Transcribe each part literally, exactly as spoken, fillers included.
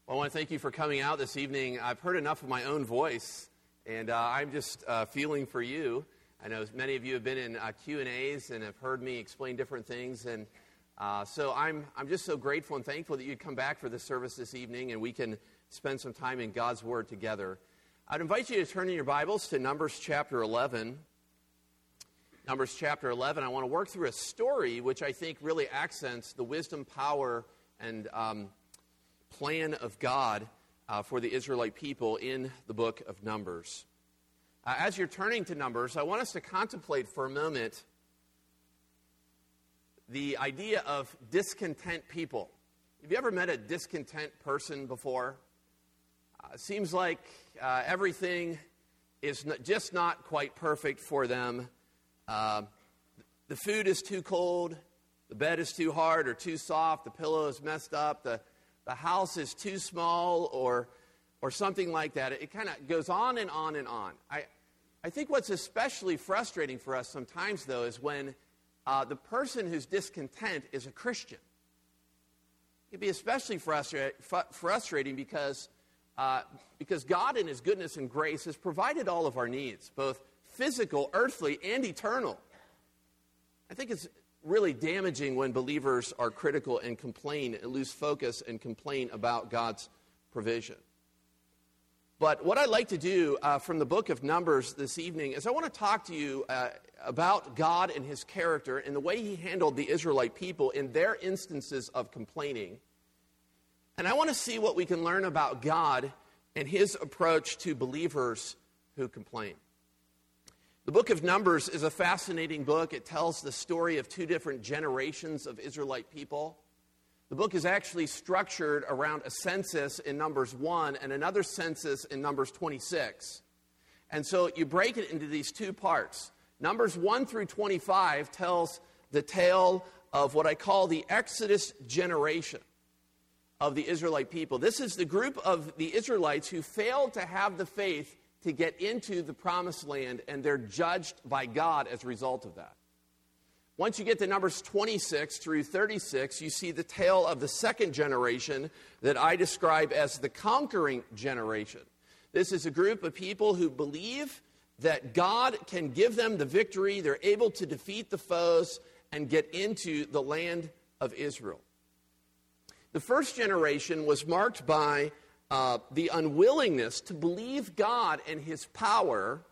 Well, I want to thank you for coming out this evening. I've heard enough of my own voice, and uh, I'm just uh, feeling for you. I know many of you have been in uh, Q and A's and have heard me explain different things, and uh, so I'm I'm just so grateful and thankful that you'd come back for this service this evening, and we can spend some time in God's Word together. I'd invite you to turn in your Bibles to Numbers chapter eleven. Numbers chapter eleven. I want to work through a story which I think really accents the wisdom, power, and um, plan of God uh, for the Israelite people in the book of Numbers. Uh, as you're turning to Numbers, I want us to contemplate for a moment the idea of discontent people. Have you ever met a discontent person before? Uh, it seems like uh, everything is not, just not quite perfect for them. Uh, the food is too cold, the bed is too hard or too soft, the pillow is messed up, the, the house is too small, or or something like that. It, it kind of goes on and on and on. I, I think what's especially frustrating for us sometimes, though, is when uh, the person who's discontent is a Christian. It can be especially frustra- fr- frustrating because, uh, because God in His goodness and grace has provided all of our needs, both physical, earthly, and eternal. I think it's really damaging when believers are critical and complain and lose focus and complain about God's provision. But what I'd like to do uh, from the book of Numbers this evening is I want to talk to you uh, about God and His character and the way He handled the Israelite people in their instances of complaining. And I want to see what we can learn about God and His approach to believers who complain. The book of Numbers is a fascinating book. It tells the story of two different generations of Israelite people. The book is actually structured around a census in Numbers one and another census in Numbers twenty-six. And so you break it into these two parts. Numbers one through twenty-five tells the tale of what I call the Exodus generation of the Israelite people. This is the group of the Israelites who failed to have the faith to get into the promised land, and they're judged by God as a result of that. Once you get to Numbers twenty-six through thirty-six, you see the tale of the second generation that I describe as the conquering generation. This is a group of people who believe that God can give them the victory. They're able to defeat the foes and get into the land of Israel. The first generation was marked by Uh, the unwillingness to believe God and His power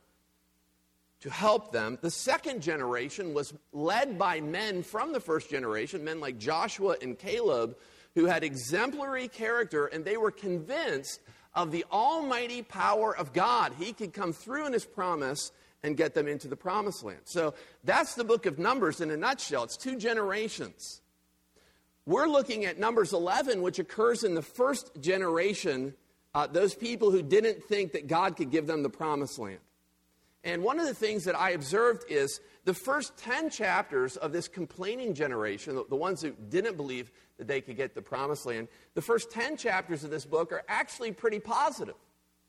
to help them. The second generation was led by men from the first generation, men like Joshua and Caleb, who had exemplary character, and they were convinced of the almighty power of God. He could come through in His promise and get them into the promised land. So that's the book of Numbers in a nutshell. It's two generations. We're looking at Numbers eleven, which occurs in the first generation, uh, those people who didn't think that God could give them the promised land. And one of the things that I observed is the first ten chapters of this complaining generation, the, the ones who didn't believe that they could get the promised land, the first ten chapters of this book are actually pretty positive.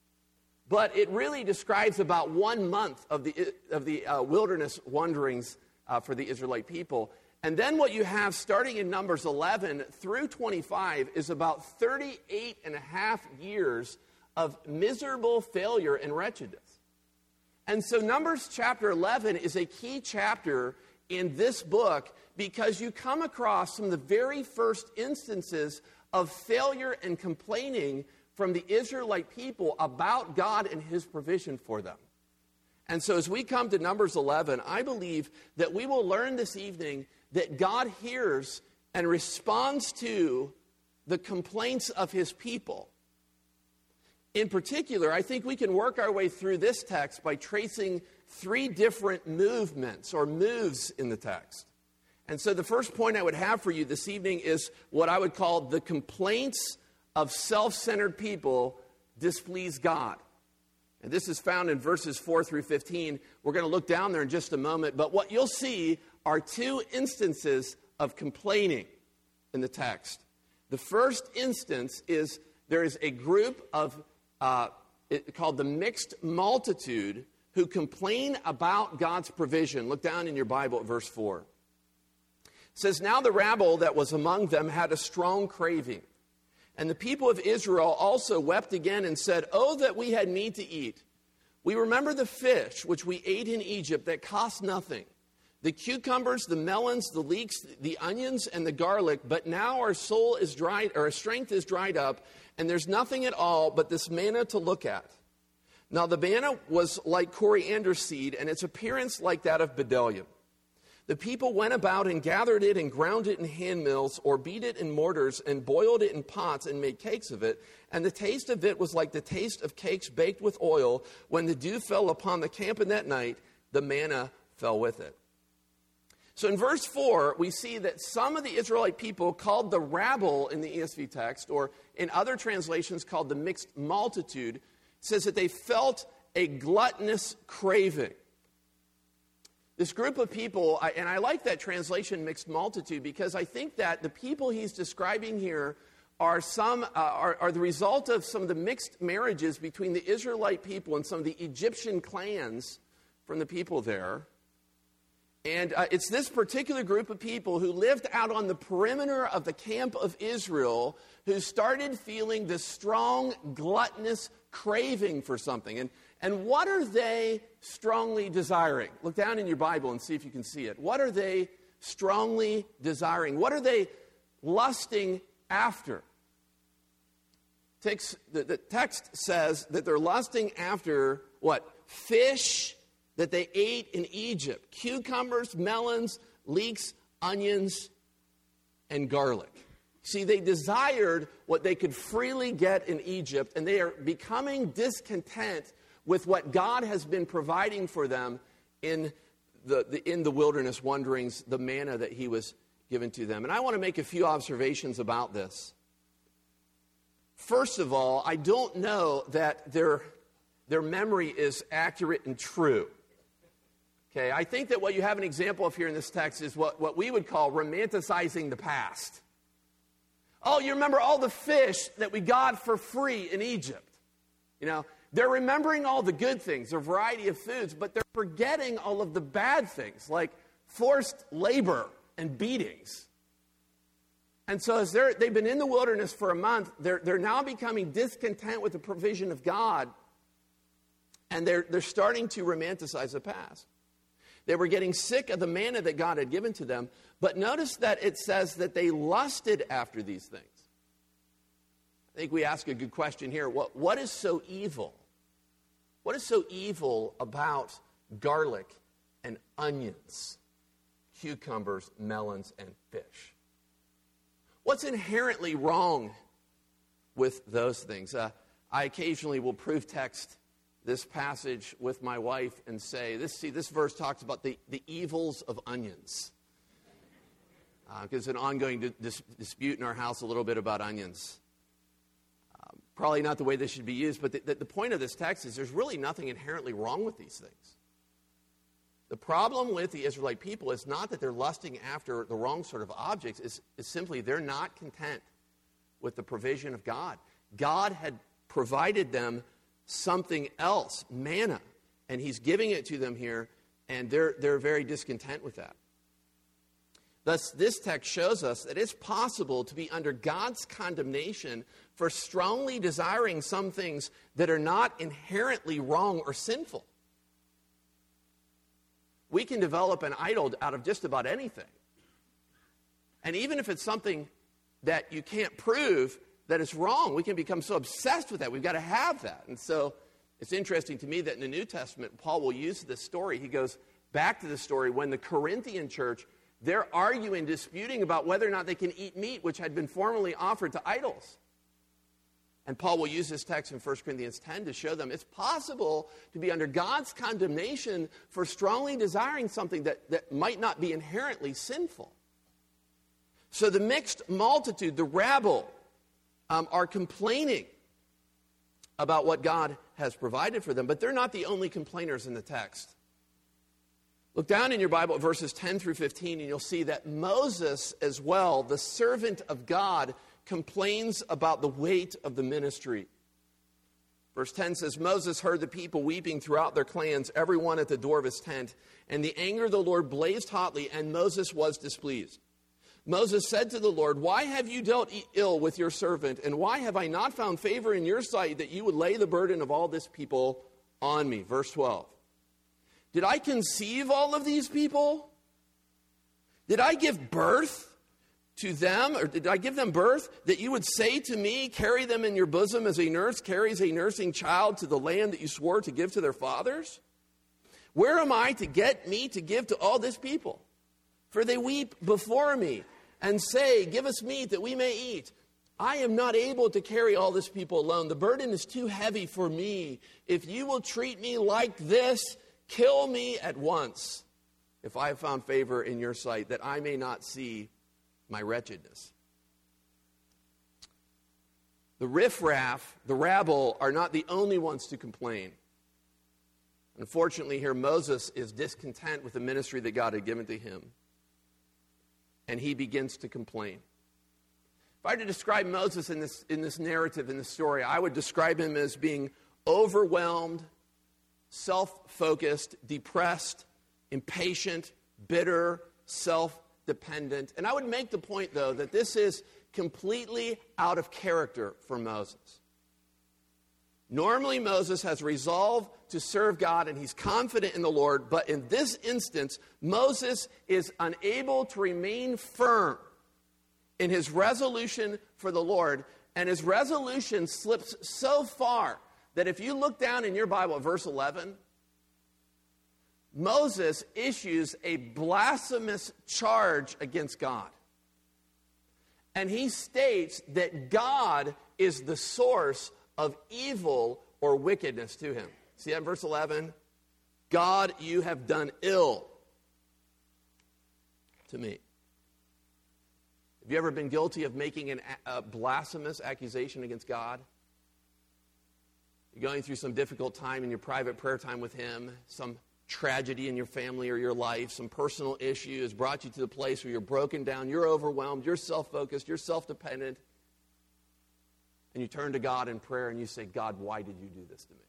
But it really describes about one month of the, of the uh, wilderness wanderings uh, for the Israelite people. And then what you have starting in Numbers eleven through twenty-five is about thirty-eight and a half years of miserable failure and wretchedness. And so Numbers chapter eleven is a key chapter in this book because you come across some of the very first instances of failure and complaining from the Israelite people about God and His provision for them. And so as we come to Numbers eleven, I believe that we will learn this evening that God hears and responds to the complaints of His people. In particular, I think we can work our way through this text by tracing three different movements or moves in the text. And so the first point I would have for you this evening is what I would call the complaints of self-centered people displease God. And this is found in verses four through fifteen. We're going to look down there in just a moment. But what you'll see are two instances of complaining in the text. The first instance is there is a group of, uh, it, called the mixed multitude, who complain about God's provision. Look down in your Bible at verse four. It says, "Now the rabble that was among them had a strong craving. And the people of Israel also wept again and said, "Oh, that we had meat to eat. We remember the fish which we ate in Egypt that cost nothing, the cucumbers, the melons, the leeks, the onions, and the garlic. But now our soul is dried, or our strength is dried up, and there's nothing at all but this manna to look at." Now the manna was like coriander seed, and its appearance like that of bdellium. The people went about and gathered it and ground it in hand mills, or beat it in mortars and boiled it in pots and made cakes of it. And the taste of it was like the taste of cakes baked with oil. When the dew fell upon the camp in that night, the manna fell with it. So in verse four, we see that some of the Israelite people, called the rabble in the E S V text, or in other translations called the mixed multitude, says that they felt a gluttonous craving. This group of people, and I like that translation, mixed multitude, because I think that the people he's describing here are some uh, are, are the result of some of the mixed marriages between the Israelite people and some of the Egyptian clans from the people there. And uh, it's this particular group of people who lived out on the perimeter of the camp of Israel who started feeling this strong, gluttonous craving for something. And, and what are they strongly desiring? Look down in your Bible and see if you can see it. What are they strongly desiring? What are they lusting after? Text, the, the text says that they're lusting after what? Fish that they ate in Egypt. Cucumbers, melons, leeks, onions, and garlic. See, they desired what they could freely get in Egypt, and they are becoming discontent with what God has been providing for them in the, the, in the wilderness wanderings, the manna that he was given to them. And I want to make a few observations about this. First of all, I don't know that their, their memory is accurate and true. Okay, I think that what you have an example of here in this text is what, what we would call romanticizing the past. Oh, you remember all the fish that we got for free in Egypt. You know, they're remembering all the good things, a variety of foods, but they're forgetting all of the bad things, like forced labor and beatings. And so as they're, they've been in the wilderness for a month, they're, they're now becoming discontent with the provision of God, and they're, they're starting to romanticize the past. They were getting sick of the manna that God had given to them. But notice that it says that they lusted after these things. I think we ask a good question here. What, what is so evil? What is so evil about garlic and onions, cucumbers, melons, and fish? What's inherently wrong with those things? Uh, I occasionally will proof text this passage with my wife and say, this, see, this verse talks about the, the evils of onions. Uh, there's an ongoing di- dis- dispute in our house a little bit about onions. Uh, probably not the way this should be used, but the, the, the point of this text is there's really nothing inherently wrong with these things. The problem with the Israelite people is not that they're lusting after the wrong sort of objects. It's, it's simply they're not content with the provision of God. God had provided them something else, manna, and he's giving it to them here, and they're, they're very discontent with that. Thus, this text shows us that it's possible to be under God's condemnation for strongly desiring some things that are not inherently wrong or sinful. We can develop an idol out of just about anything. And even if it's something that you can't prove that it's wrong, we can become so obsessed with that. We've got to have that. And so it's interesting to me that in the New Testament, Paul will use this story. He goes back to the story when the Corinthian church, they're arguing, disputing about whether or not they can eat meat which had been formerly offered to idols. And Paul will use this text in First Corinthians ten to show them it's possible to be under God's condemnation for strongly desiring something that, that might not be inherently sinful. So the mixed multitude, the rabble, um, are complaining about what God has provided for them, but they're not the only complainers in the text. Look down in your Bible at verses ten through fifteen, and you'll see that Moses as well, the servant of God, complains about the weight of the ministry. Verse ten says, Moses heard the people weeping throughout their clans, everyone at the door of his tent, and the anger of the Lord blazed hotly, and Moses was displeased. Moses said to the Lord, "Why have you dealt ill with your servant, and why have I not found favor in your sight that you would lay the burden of all this people on me?" Verse twelve. Did I conceive all of these people? Did I give birth to them, or did I give them birth that you would say to me, "Carry them in your bosom as a nurse carries a nursing child to the land that you swore to give to their fathers? Where am I to get meat to give to all this people? For they weep before me and say, 'Give us meat that we may eat.' I am not able to carry all this people alone. The burden is too heavy for me. If you will treat me like this, kill me at once, if I have found favor in your sight, that I may not see my wretchedness." The riffraff, the rabble, are not the only ones to complain. Unfortunately, here Moses is discontent with the ministry that God had given to him, and he begins to complain. If I had to describe Moses in this, in this narrative, in this story, I would describe him as being overwhelmed, self-focused, depressed, impatient, bitter, self-dependent. And I would make the point, though, that this is completely out of character for Moses. Normally, Moses has resolved to serve God, and he's confident in the Lord. But in this instance, Moses is unable to remain firm in his resolution for the Lord. And his resolution slips so far that if you look down in your Bible at verse eleven, Moses issues a blasphemous charge against God. And he states that God is the source of evil or wickedness to him. See that in verse eleven? "God, you have done ill to me." Have you ever been guilty of making an, a blasphemous accusation against God? You're going through some difficult time in your private prayer time with him, some tragedy in your family or your life, some personal issue has brought you to the place where you're broken down, you're overwhelmed, you're self-focused, you're self-dependent, and you turn to God in prayer and you say, "God, why did you do this to me?"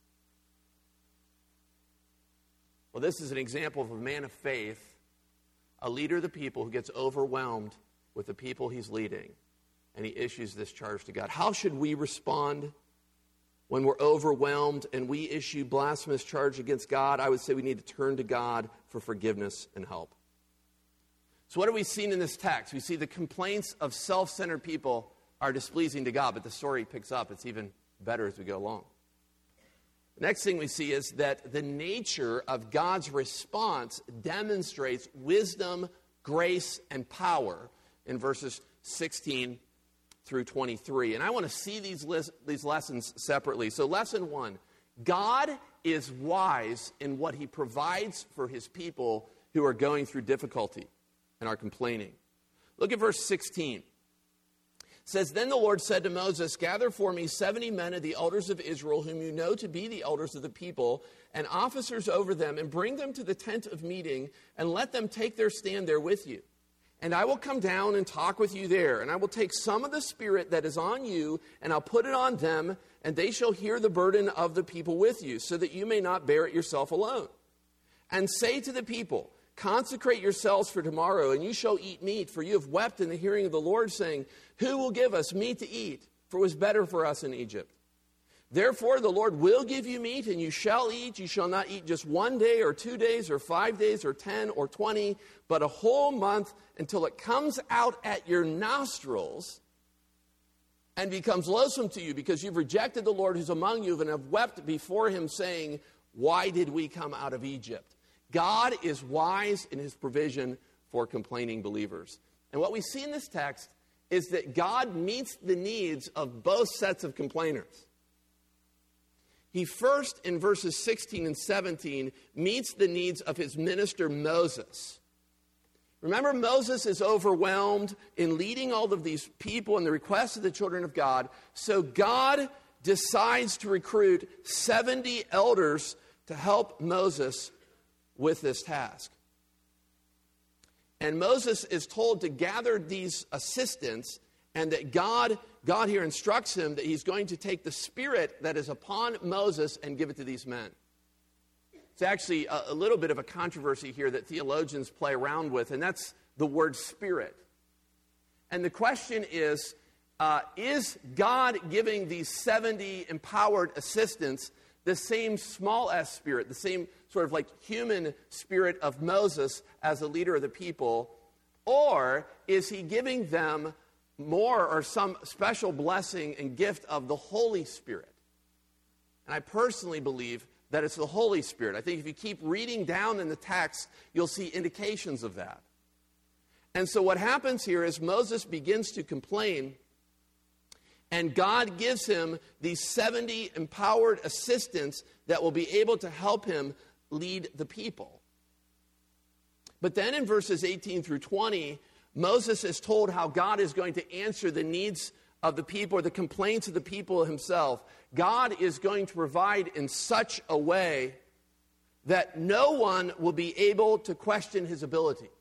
Well, this is an example of a man of faith, a leader of the people who gets overwhelmed with the people he's leading, and he issues this charge to God. How should we respond when we're overwhelmed and we issue blasphemous charge against God? I would say we need to turn to God for forgiveness and help. So what have we seen in this text? We see the complaints of self-centered people are displeasing to God, but the story picks up. It's even better as we go along. The next thing we see is that the nature of God's response demonstrates wisdom, grace, and power in verses sixteen through twenty-three. And I want to see these, lis- these lessons separately. So lesson one, God is wise in what he provides for his people who are going through difficulty and are complaining. Look at verse sixteen. It says, "Then the Lord said to Moses, 'Gather for me seventy men of the elders of Israel, whom you know to be the elders of the people, and officers over them, and bring them to the tent of meeting, and let them take their stand there with you. And I will come down and talk with you there, and I will take some of the spirit that is on you, and I'll put it on them, and they shall hear the burden of the people with you, so that you may not bear it yourself alone. And say to the people, consecrate yourselves for tomorrow, and you shall eat meat, for you have wept in the hearing of the Lord, saying, who will give us meat to eat? For it was better for us in Egypt. Therefore, the Lord will give you meat, and you shall eat. You shall not eat just one day or two days or five days or ten or twenty, but a whole month until it comes out at your nostrils and becomes loathsome to you, because you've rejected the Lord who's among you and have wept before him, saying, why did we come out of Egypt? God is wise in his provision for complaining believers. And what we see in this text is that God meets the needs of both sets of complainers. He first, in verses sixteen and seventeen, meets the needs of his minister Moses. Remember, Moses is overwhelmed in leading all of these people and the requests of the children of God. So God decides to recruit seventy elders to help Moses with this task. And Moses is told to gather these assistants, and that God, God here instructs him that he's going to take the spirit that is upon Moses and give it to these men. It's actually a, a little bit of a controversy here that theologians play around with, and that's the word spirit. And the question is, uh, is God giving these seventy empowered assistants the same small s spirit, the same sort of like human spirit of Moses as a leader of the people, or is he giving them more or some special blessing and gift of the Holy Spirit? And I personally believe that it's the Holy Spirit. I think if you keep reading down in the text, you'll see indications of that. And so what happens here is Moses begins to complain, and God gives him these seventy empowered assistants that will be able to help him lead the people. But then in verses eighteen through twenty, Moses is told how God is going to answer the needs of the people, or the complaints of the people himself. God is going to provide in such a way that no one will be able to question his ability.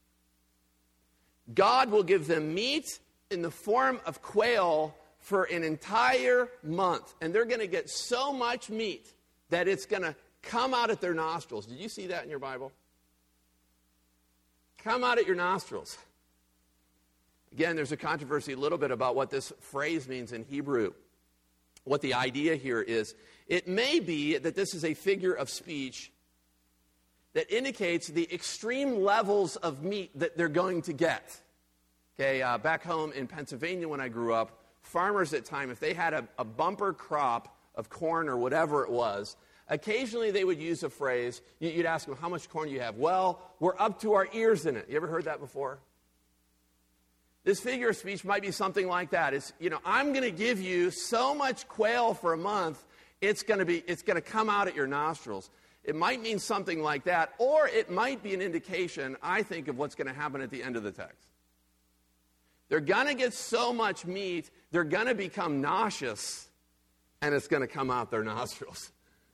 God will give them meat in the form of quail for an entire month. And they're going to get so much meat that it's going to come out at their nostrils. Did you see that in your Bible? Come out at your nostrils. Again, there's a controversy a little bit about what this phrase means in Hebrew. What the idea here is, it may be that this is a figure of speech that indicates the extreme levels of meat that they're going to get. Okay, uh, back home in Pennsylvania when I grew up, farmers at the time, if they had a, a bumper crop of corn or whatever it was, occasionally they would use a phrase. You'd ask them, how much corn do you have? Well, we're up to our ears in it. You ever heard that before? This figure of speech might be something like that. It's, you know, I'm going to give you so much quail for a month, it's going to be, it's going to come out at your nostrils. It might mean something like that, or it might be an indication, I think, of what's going to happen at the end of the text. They're going to get so much meat, they're going to become nauseous, and it's going to come out their nostrils.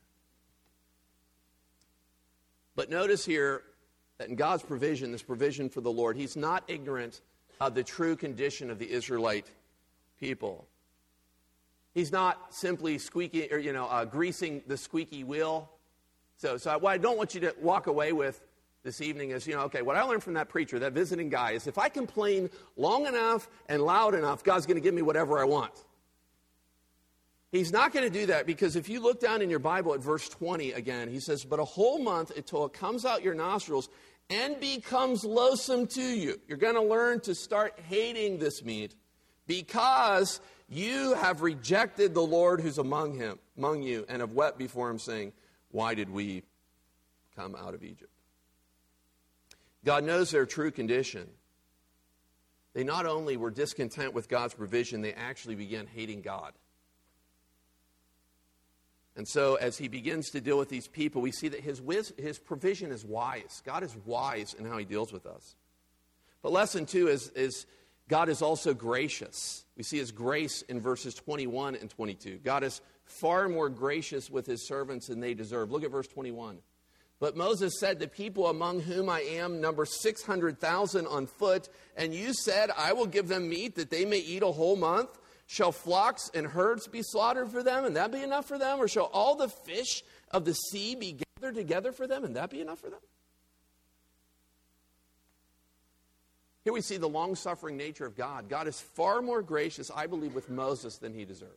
But notice here that in God's provision, this provision for the Lord, he's not ignorant of the true condition of the Israelite people. He's not simply squeaky, or you know, uh, greasing the squeaky wheel. So, so what I don't want you to walk away with this evening is, you know, okay, what I learned from that preacher, that visiting guy, is if I complain long enough and loud enough, God's going to give me whatever I want. He's not going to do that, because if you look down in your Bible at verse twenty again, he says, but a whole month until it comes out your nostrils and becomes loathsome to you. You're going to learn to start hating this meat because you have rejected the Lord who's among him, among you, and have wept before him, saying, why did we come out of Egypt? God knows their true condition. They not only were discontent with God's provision, they actually began hating God. And so as he begins to deal with these people, we see that his, wis- his provision is wise. God is wise in how he deals with us. But lesson two is, is God is also gracious. We see his grace in verses twenty-one and twenty-two. God is far more gracious with his servants than they deserve. Look at verse twenty-one. But Moses said, the people among whom I am number six hundred thousand on foot, and you said, I will give them meat that they may eat a whole month. Shall flocks and herds be slaughtered for them, and that be enough for them? Or shall all the fish of the sea be gathered together for them, and that be enough for them? Here we see the long-suffering nature of God. God is far more gracious, I believe, with Moses than he deserves.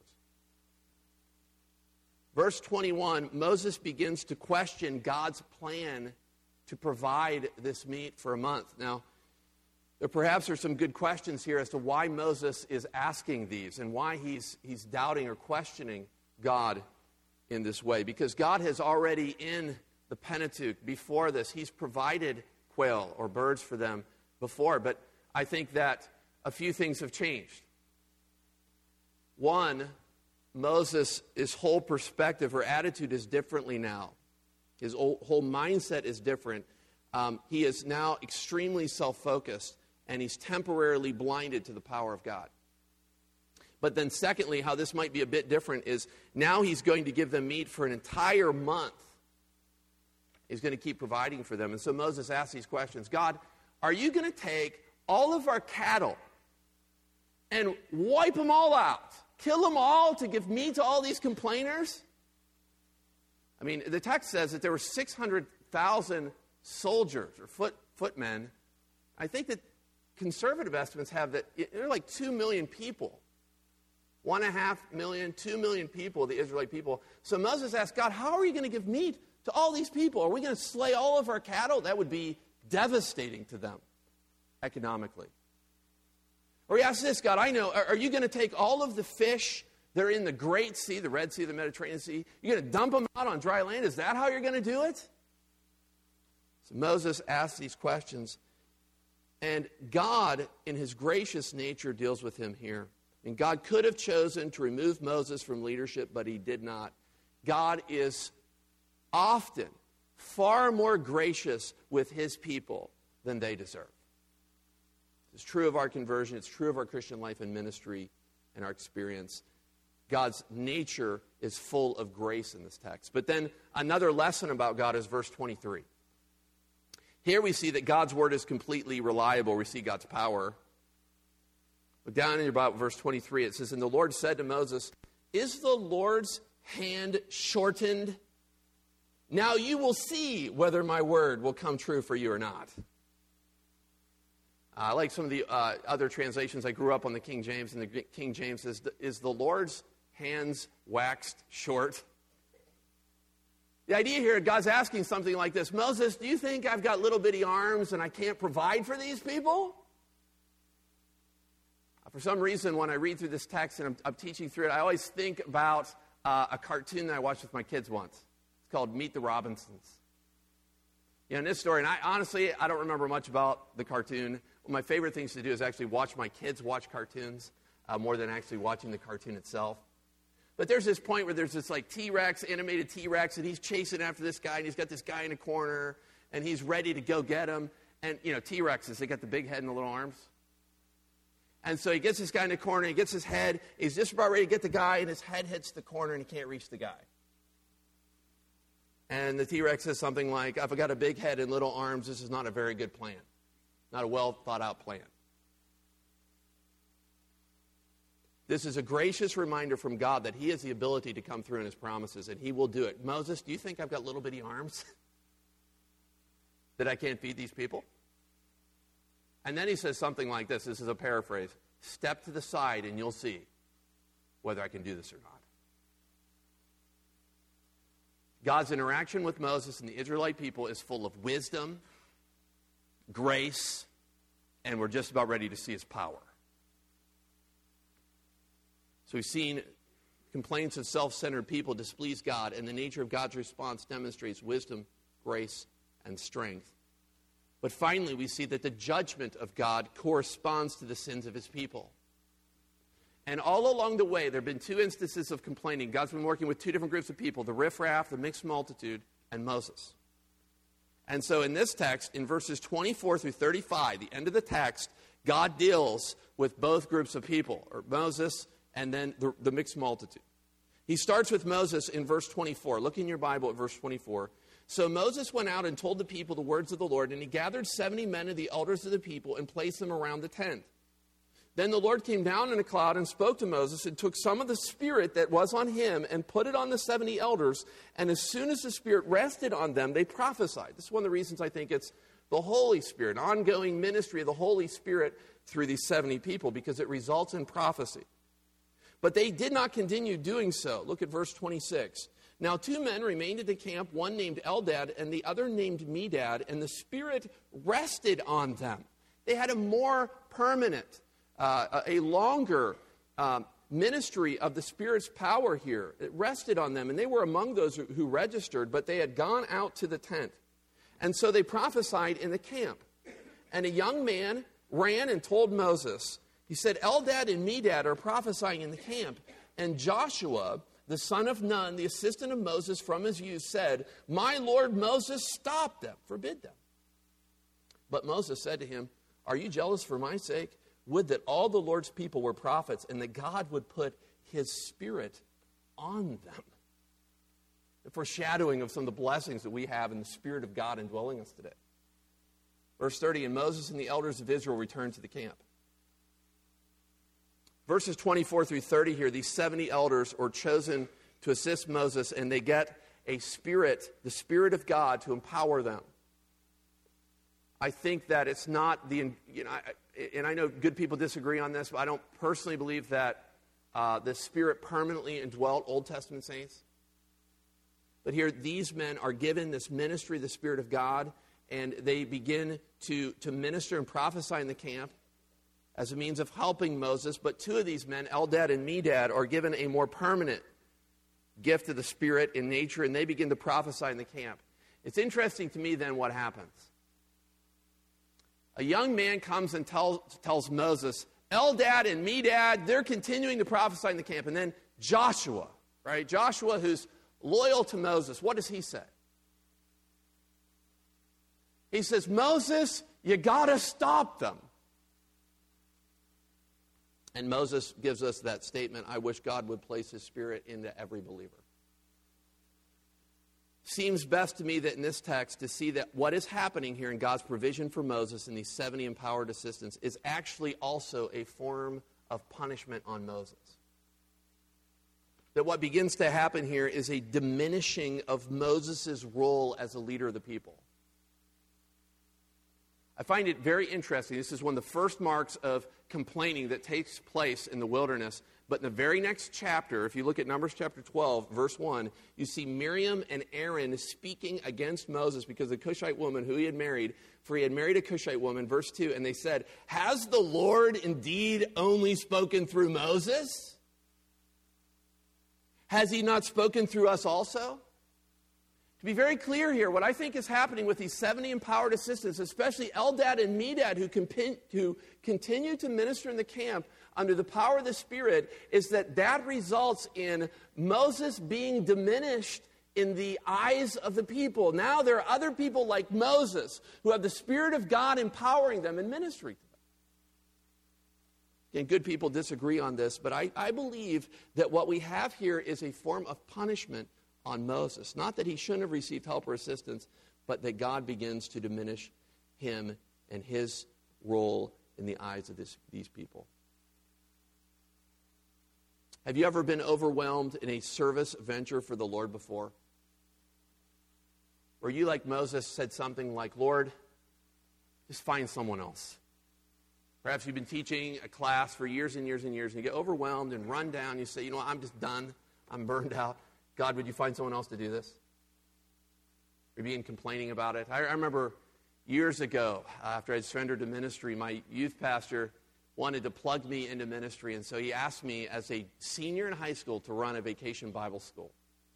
Verse twenty-one, Moses begins to question God's plan to provide this meat for a month. Now, there perhaps are some good questions here as to why Moses is asking these and why he's, he's doubting or questioning God in this way. Because God has already, in the Pentateuch, before this, he's provided quail or birds for them before. But I think that a few things have changed. One, Moses, his whole perspective or attitude is differently now. His whole mindset is different. Um, he is now extremely self-focused, and he's temporarily blinded to the power of God. But then secondly, how this might be a bit different is now he's going to give them meat for an entire month. He's going to keep providing for them. And so Moses asks these questions. God, are you going to take all of our cattle and wipe them all out? Kill them all to give meat to all these complainers? I mean, the text says that there were six hundred thousand soldiers or foot footmen. I think that conservative estimates have that there are like two million people. One and a half million, two million people, the Israelite people. So Moses asked God, how are you going to give meat to all these people? Are we going to slay all of our cattle? That would be devastating to them economically. Or he asked this, God, I know, are, are you going to take all of the fish that are in the Great Sea, the Red Sea, the Mediterranean Sea, you're going to dump them out on dry land? Is that how you're going to do it? So Moses asked these questions, and God, in his gracious nature, deals with him here. And God could have chosen to remove Moses from leadership, but he did not. God is often far more gracious with his people than they deserve. It's true of our conversion. It's true of our Christian life and ministry and our experience. God's nature is full of grace in this text. But then another lesson about God is verse twenty-three. Here we see that God's word is completely reliable. We see God's power. But down in your Bible, verse twenty-three, it says, and the Lord said to Moses, is the Lord's hand shortened? Now you will see whether my word will come true for you or not. I uh, like some of the uh, other translations. I grew up on the King James, and the King James says, is the Lord's hands waxed short? The idea here, God's asking something like this. Moses, do you think I've got little bitty arms and I can't provide for these people? Uh, for some reason, when I read through this text and I'm, I'm teaching through it, I always think about uh, a cartoon that I watched with my kids once. It's called Meet the Robinsons. You know, in this story, and I honestly, I don't remember much about the cartoon. One of my favorite things to do is actually watch my kids watch cartoons uh, more than actually watching the cartoon itself. But there's this point where there's this like T-Rex, animated T-Rex, and he's chasing after this guy, and he's got this guy in a corner, and he's ready to go get him. And, you know, T-Rexes, they got the big head and the little arms. And so he gets this guy in the corner, he gets his head, he's just about ready to get the guy, and his head hits the corner, and he can't reach the guy. And the T-Rex says something like, if I got a big head and little arms, this is not a very good plan. Not a well thought out plan. This is a gracious reminder from God that he has the ability to come through in his promises, and he will do it. Moses, do you think I've got little bitty arms that I can't feed these people? And then he says something like this. This is a paraphrase. Step to the side and you'll see whether I can do this or not. God's interaction with Moses and the Israelite people is full of wisdom, grace, and we're just about ready to see his power. So we've seen complaints of self-centered people displease God, and the nature of God's response demonstrates wisdom, grace, and strength. But finally, we see that the judgment of God corresponds to the sins of his people. And all along the way, there have been two instances of complaining. God's been working with two different groups of people, the riffraff, the mixed multitude, and Moses. And so in this text, in verses twenty-four through thirty-five, the end of the text, God deals with both groups of people, or Moses and then the, the mixed multitude. He starts with Moses in verse twenty-four. Look in your Bible at verse twenty-four. So Moses went out and told the people the words of the Lord, and he gathered seventy men of the elders of the people and placed them around the tent. Then the Lord came down in a cloud and spoke to Moses and took some of the Spirit that was on him and put it on the seventy elders. And as soon as the Spirit rested on them, they prophesied. This is one of the reasons I think it's the Holy Spirit, ongoing ministry of the Holy Spirit through these seventy people, because it results in prophecy. But they did not continue doing so. Look at verse twenty-six. Now two men remained at the camp, one named Eldad and the other named Medad, and the Spirit rested on them. They had a more permanent Uh, a longer um, ministry of the Spirit's power here. It rested on them, and they were among those who, who registered, but they had gone out to the tent. And so they prophesied in the camp. And a young man ran and told Moses, he said, Eldad and Medad are prophesying in the camp. And Joshua, the son of Nun, the assistant of Moses from his youth, said, my Lord Moses, stop them, forbid them. But Moses said to him, are you jealous for my sake? Would that all the Lord's people were prophets, and that God would put his Spirit on them. The foreshadowing of some of the blessings that we have in the Spirit of God indwelling us today. Verse thirty, and Moses and the elders of Israel returned to the camp. Verses twenty-four through thirty here, these seventy elders are chosen to assist Moses, and they get a spirit, the Spirit of God, to empower them. I think that it's not the, you know, I, and I know good people disagree on this, but I don't personally believe that uh, the Spirit permanently indwelt Old Testament saints. But here, these men are given this ministry of the Spirit of God, and they begin to, to minister and prophesy in the camp as a means of helping Moses. But two of these men, Eldad and Medad, are given a more permanent gift of the Spirit in nature, and they begin to prophesy in the camp. It's interesting to me then what happens. A young man comes and tells, tells Moses, Eldad and Medad, they're continuing to prophesy in the camp. And then Joshua, right? Joshua, who's loyal to Moses, what does he say? He says, Moses, you got to stop them. And Moses gives us that statement, I wish God would place his Spirit into every believer. Seems best to me that in this text to see that what is happening here in God's provision for Moses and these seventy empowered assistants is actually also a form of punishment on Moses. That what begins to happen here is a diminishing of Moses' role as a leader of the people. I find it very interesting. This is one of the first marks of complaining that takes place in the wilderness. But in the very next chapter, if you look at Numbers chapter twelve, verse one, you see Miriam and Aaron speaking against Moses because the Cushite woman who he had married, for he had married a Cushite woman, verse two, and they said, has the Lord indeed only spoken through Moses? Has he not spoken through us also? To be very clear here, what I think is happening with these seventy empowered assistants, especially Eldad and Medad, who, comp- who continue to minister in the camp under the power of the Spirit, is that that results in Moses being diminished in the eyes of the people. Now there are other people like Moses who have the Spirit of God empowering them and ministering to them. Again, good people disagree on this, but I, I believe that what we have here is a form of punishment on Moses. Not that he shouldn't have received help or assistance, but that God begins to diminish him and his role in the eyes of this, these people. Have you ever been overwhelmed in a service venture for the Lord before? Where you, like Moses, said something like, Lord, just find someone else. Perhaps you've been teaching a class for years and years and years, and you get overwhelmed and run down. You say, you know what, I'm just done. I'm burned out. God, would you find someone else to do this? Or being complaining about it. I, I remember years ago, after I'd surrendered to ministry, my youth pastor wanted to plug me into ministry, and so he asked me as a senior in high school to run a vacation Bible school.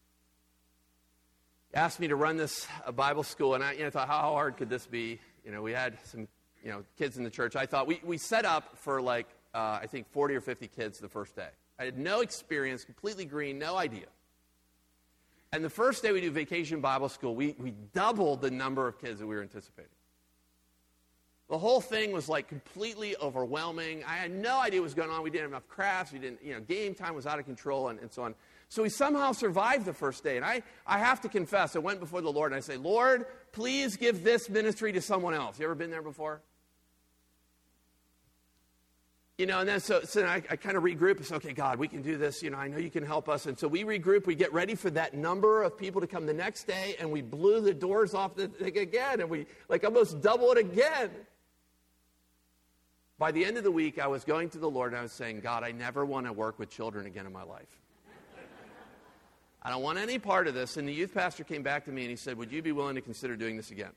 He asked me to run this uh, Bible school, and I you know, thought, how hard could this be? You know, we had some you know kids in the church. I thought, we, we set up for like, uh, I think forty or fifty kids the first day. I had no experience, completely green, no idea. And the first day we do vacation Bible school, we, we doubled the number of kids that we were anticipating. The whole thing was like completely overwhelming. I had no idea what was going on. We didn't have enough crafts. We didn't, you know, game time was out of control and, and so on. So we somehow survived the first day. And I, I have to confess, I went before the Lord and I say, Lord, please give this ministry to someone else. You ever been there before? You know, and then so, so I, I kind of regroup and say, okay, God, we can do this. You know, I know you can help us. And so we regroup. We get ready for that number of people to come the next day, and we blew the doors off the thing again, and we like almost double it again. By the end of the week, I was going to the Lord, and I was saying, God, I never want to work with children again in my life. I don't want any part of this. And the youth pastor came back to me, and he said, would you be willing to consider doing this again?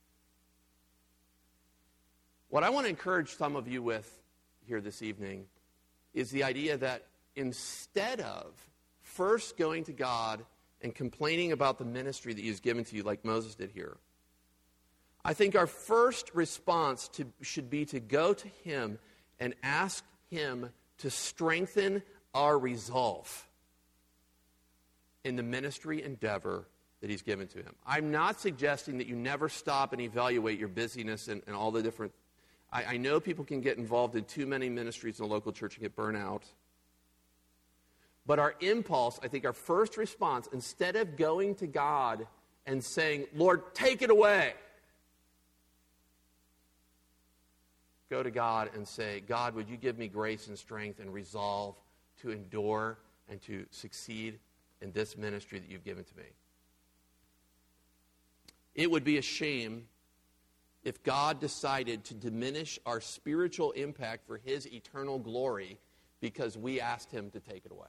What I want to encourage some of you with here this evening is the idea that instead of first going to God and complaining about the ministry that he has given to you like Moses did here, I think our first response to, should be to go to him and ask him to strengthen our resolve in the ministry endeavor that he's given to him. I'm not suggesting that you never stop and evaluate your busyness and, and all the different I, I know people can get involved in too many ministries in the local church and get burnt out. But our impulse, I think our first response, instead of going to God and saying, Lord, take it away, go to God and say, God, would you give me grace and strength and resolve to endure and to succeed in this ministry that you've given to me. It would be a shame if God decided to diminish our spiritual impact for his eternal glory because we asked him to take it away.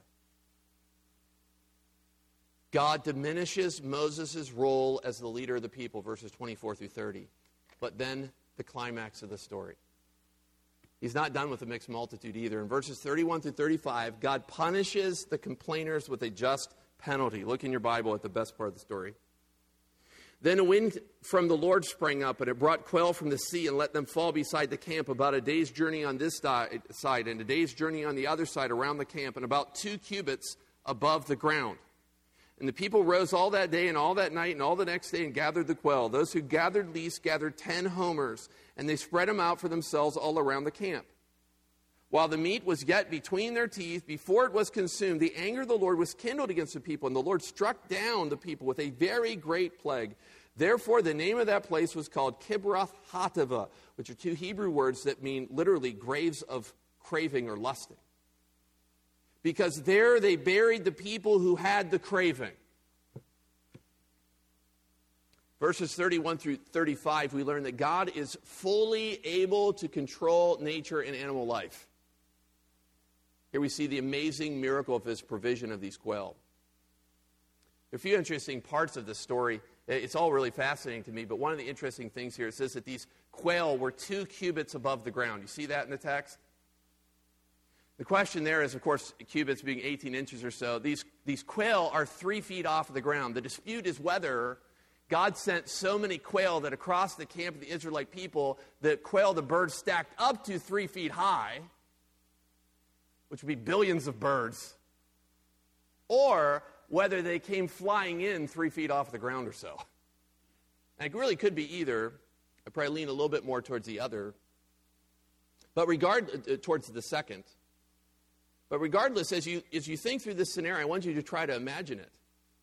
God diminishes Moses' role as the leader of the people, verses twenty-four through thirty. But then the climax of the story. He's not done with the mixed multitude either. In verses thirty-one through thirty-five, God punishes the complainers with a just penalty. Look in your Bible at the best part of the story. Then a wind from the Lord sprang up, and it brought quail from the sea and let them fall beside the camp about a day's journey on this side and a day's journey on the other side around the camp, and about two cubits above the ground. And the people rose all that day and all that night and all the next day and gathered the quail. Those who gathered least gathered ten homers, and they spread them out for themselves all around the camp. While the meat was yet between their teeth, before it was consumed, the anger of the Lord was kindled against the people, and the Lord struck down the people with a very great plague. Therefore, the name of that place was called Kibroth Hattaavah, which are two Hebrew words that mean literally graves of craving or lusting. Because there they buried the people who had the craving. Verses thirty-one through thirty-five, we learn that God is fully able to control nature and animal life. Here we see the amazing miracle of his provision of these quail. There are a few interesting parts of the story. It's all really fascinating to me, but one of the interesting things here, it says that these quail were two cubits above the ground. You see that in the text? The question there is, of course, cubits being eighteen inches or so. These, these quail are three feet off of the ground. The dispute is whether God sent so many quail that across the camp of the Israelite people, the quail, the birds, stacked up to three feet high, which would be billions of birds, or whether they came flying in three feet off the ground or so. And it really could be either. I probably lean a little bit more towards the other. But regard uh, towards the second. But regardless, as you as you think through this scenario, I want you to try to imagine it.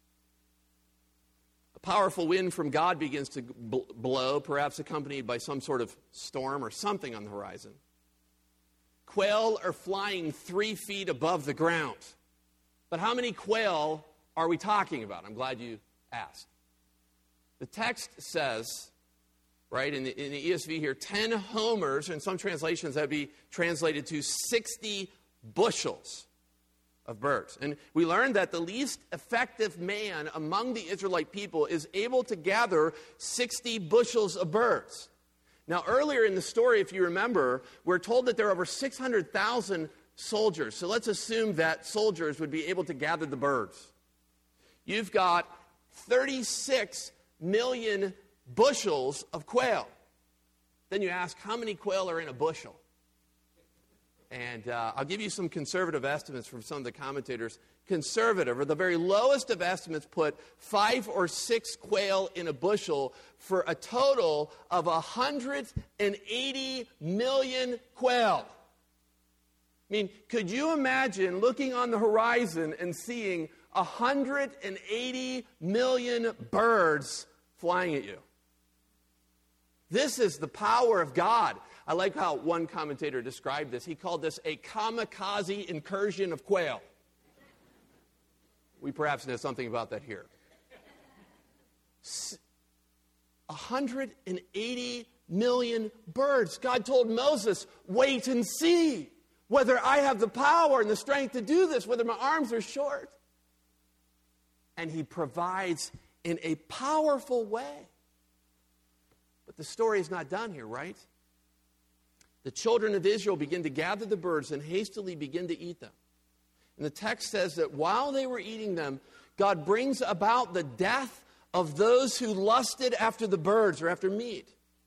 A powerful wind from God begins to bl- blow, perhaps accompanied by some sort of storm or something on the horizon. Quail are flying three feet above the ground. But how many quail are we talking about? I'm glad you asked. The text says, right, in the, in the E S V here, ten homers. In some translations, that would be translated to sixty bushels of birds. And we learned that the least effective man among the Israelite people is able to gather sixty bushels of birds. Now, earlier in the story, if you remember, we're told that there are over six hundred thousand soldiers. So let's assume that soldiers would be able to gather the birds. You've got thirty-six million bushels of quail. Then you ask, how many quail are in a bushel? And uh, I'll give you some conservative estimates from some of the commentators. Conservative, or the very lowest of estimates, put five or six quail in a bushel for a total of one hundred eighty million quail. I mean, could you imagine looking on the horizon and seeing one hundred eighty million birds flying at you? This is the power of God. I like how one commentator described this. He called this a kamikaze incursion of quail. We perhaps know something about that here. one hundred eighty million birds. God told Moses, wait and see whether I have the power and the strength to do this, whether my arms are short. And he provides in a powerful way. But the story is not done here, right? The children of Israel begin to gather the birds and hastily begin to eat them. And the text says that while they were eating them, God brings about the death of those who lusted after the birds or after meat.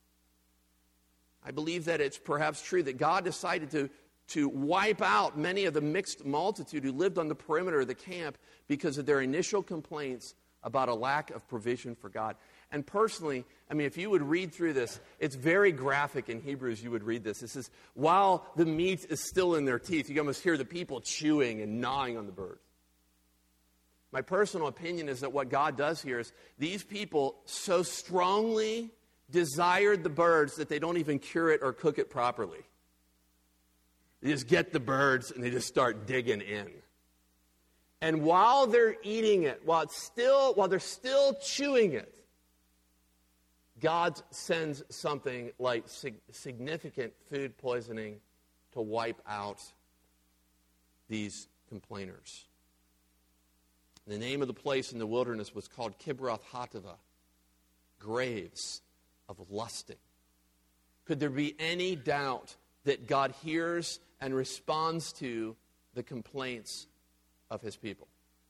I believe that it's perhaps true that God decided to, to wipe out many of the mixed multitude who lived on the perimeter of the camp because of their initial complaints about a lack of provision for God. And personally, I mean, if you would read through this, it's very graphic in Hebrews. You would read this. It says, while the meat is still in their teeth, you almost hear the people chewing and gnawing on the bird. My personal opinion is that what God does here is these people so strongly desired the birds that they don't even cure it or cook it properly. They just get the birds and they just start digging in. And while they're eating it, while it's still, while they're still chewing it, God sends something like sig- significant food poisoning to wipe out these complainers. The name of the place in the wilderness was called Kibroth Hattaavah, graves of lusting. Could there be any doubt that God hears and responds to the complaints of his people?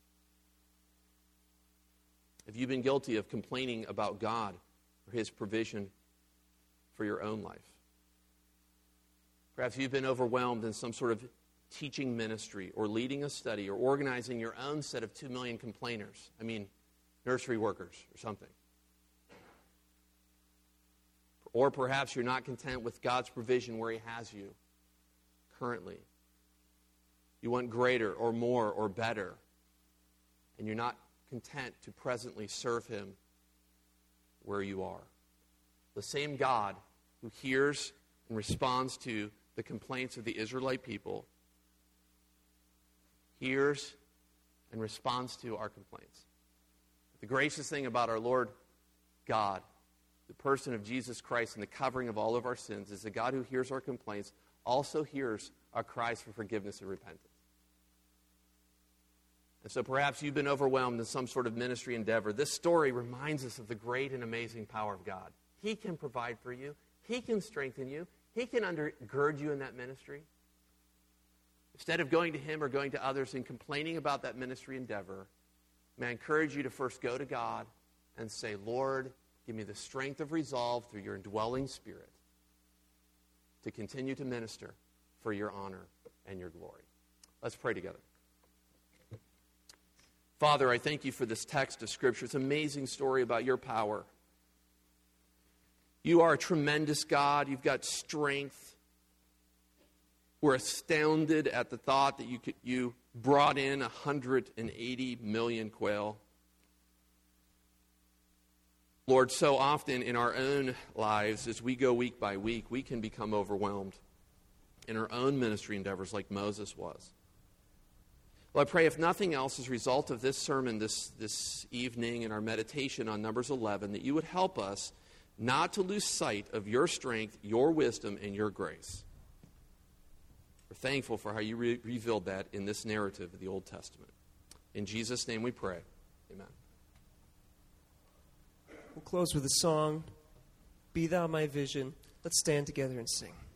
Have you been guilty of complaining about God or his provision for your own life? Perhaps you've been overwhelmed in some sort of teaching ministry or leading a study or organizing your own set of two million complainers. I mean, nursery workers or something. Or perhaps you're not content with God's provision where he has you currently. You want greater or more or better. And you're not content to presently serve him where you are. The same God who hears and responds to the complaints of the Israelite people hears and responds to our complaints. The gracious thing about our Lord God, the person of Jesus Christ and the covering of all of our sins, is the God who hears our complaints also hears our cries for forgiveness and repentance. And so perhaps you've been overwhelmed in some sort of ministry endeavor. This story reminds us of the great and amazing power of God. He can provide for you. He can strengthen you. He can undergird you in that ministry. Instead of going to him or going to others and complaining about that ministry endeavor, may I encourage you to first go to God and say, Lord, give me the strength of resolve through your indwelling Spirit to continue to minister for your honor and your glory. Let's pray together. Father, I thank you for this text of Scripture. It's an amazing story about your power. You are a tremendous God. You've got strength. We're astounded at the thought that you could, you brought in one hundred eighty million quail. Lord, so often in our own lives, as we go week by week, we can become overwhelmed in our own ministry endeavors like Moses was. Well, I pray, if nothing else, as a result of this sermon this, this evening and our meditation on Numbers eleven, that you would help us not to lose sight of your strength, your wisdom, and your grace. We're thankful for how you re- revealed that in this narrative of the Old Testament. In Jesus' name we pray. Amen. We'll close with a song, Be Thou My Vision. Let's stand together and sing.